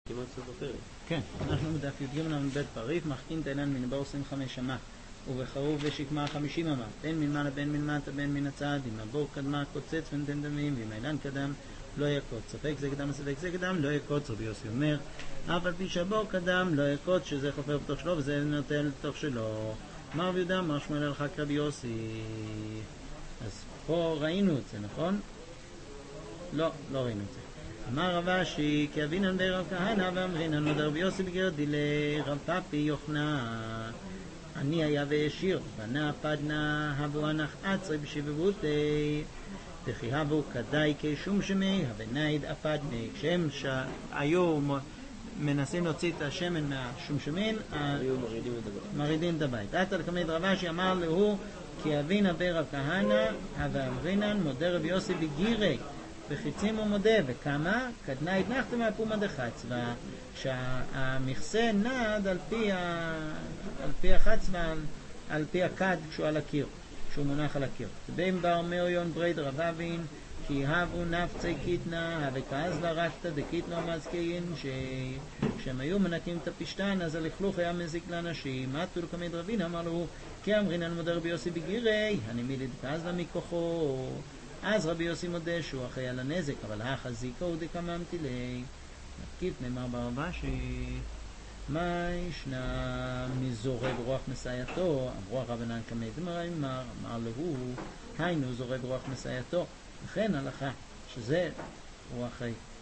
כמעט סוף הפרק. כן, אנחנו בדף י"ג עמוד ב' פריף, מחכין תאילן מנבר 25 אמה, ובחרוב ושקמה 50 אמה, בין מלמעלה בין מלמטה בין מן הצד, אם הבור קדמה קוצץ ונתן דמים, ואם האילן קדם לא יקוץ. ספק זה קדם וספק זה קדם לא יקוץ. רבי יוסי אומר, אף על פי שהבור קדם לא יקוץ, שזה חופר בתוך שלו וזה נוטל בתוך שלו. אמר רבי יהודה, אמר שמואל הלכה כרבי יוסי. אז פה ראינו את זה, נכון? לא ראינו את זה. אמר רב אשי, כי אבינן ברב כהנא ואמרינן מודר רבי יוסי בגר דילי רב פפי יוחנן. אני היה וישיר, בנה פדנה הבו הנח עצרי בשבבותי, וכי הבו כדאי כשום שמי, הבנייד הפדני. כשהם היו מנסים להוציא את השמן מהשומשמין, מרידים את הבית. עתה לקמד רב אשי אמר לו, כי אבינן ברב כהנא ואמרינן מודר רבי יוסי בגירי, וחיצים ומודה, וכמה? קדנה התנחת מהפומה דחצבה, שהמכסה נד על פי החצבה, על פי הכד כשהוא על הקיר, כשהוא מונח על הקיר. בין בר מאויון ברד רב אבין, כי הבו נפצי קיטנה, וכאז לרקת דקיטנה מזכיין, שהם היו מנקים את הפשטן, אז הלכלוך היה מזיק לאנשים. עתו לקמד רבין, אמר לו, כי אמרינן מודר רבי יוסי בגירי, אני מיליד כאז למיקוחו. אז רבי יוסי מודה שהוא אחראי על הנזק, אבל החזיקה הוא דקממתי לי. נקיף נאמר ברב אשי, מה ישנה מזורג רוח מסייתו? אמרו הרבנן כמד אמר לו, היינו זורג רוח מסייתו. לכן הלכה שזה הוא אחראי.